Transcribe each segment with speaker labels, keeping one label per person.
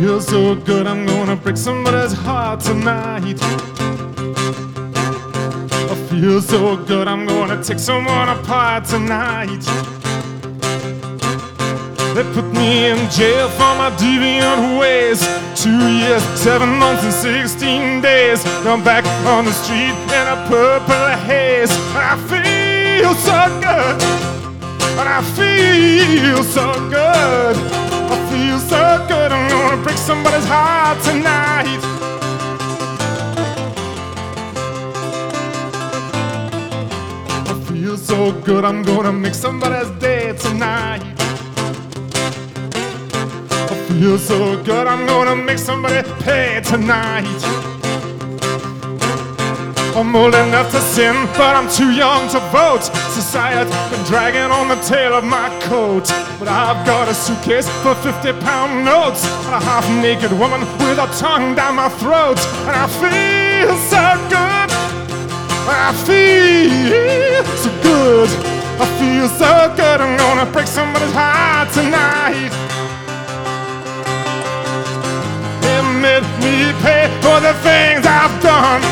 Speaker 1: feel so good, I'm gonna break somebody's heart tonight. I feel so good, I'm gonna take someone apart tonight. They put me in jail for my deviant ways. 2 years, 7 months and 16 days. Now I'm back on the street in a purple haze. I feel so good, and I feel so good. I feel so good, I'm gonna break somebody's heart tonight. I feel so good, I'm gonna make somebody's day tonight. I feel so good, I'm gonna make somebody pay tonight. I'm old enough to sin, but I'm too young to vote. Society's been dragging on the tail of my coat. But I've got a suitcase for 50-pound notes, and a half-naked woman with a tongue down my throat. And I feel so good, I feel so good. I feel so good, I'm gonna break somebody's heart tonight. They made me pay for the things I've done.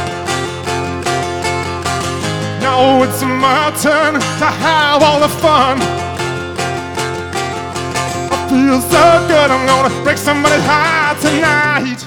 Speaker 1: Now it's my turn to have all the fun. I feel so good, I'm gonna break somebody's heart tonight.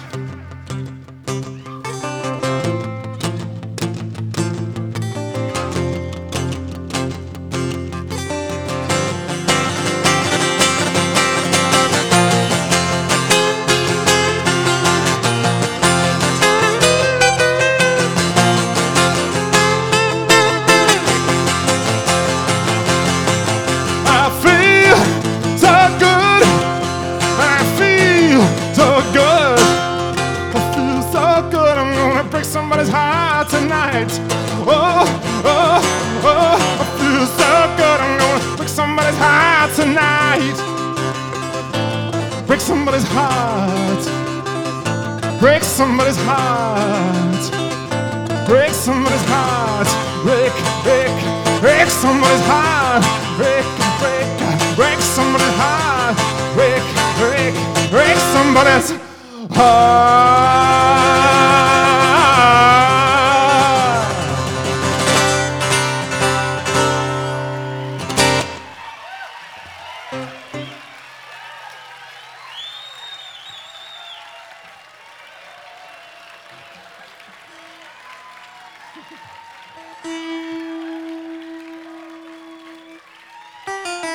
Speaker 1: Somebody's heart tonight. Oh, oh, oh, I feel so good, I'm gonna break somebody's heart tonight. Break somebody's heart. Break somebody's heart. Break somebody's heart. Break, break, break somebody's heart. Break, break, break somebody's heart. Break, break, break somebody's heart.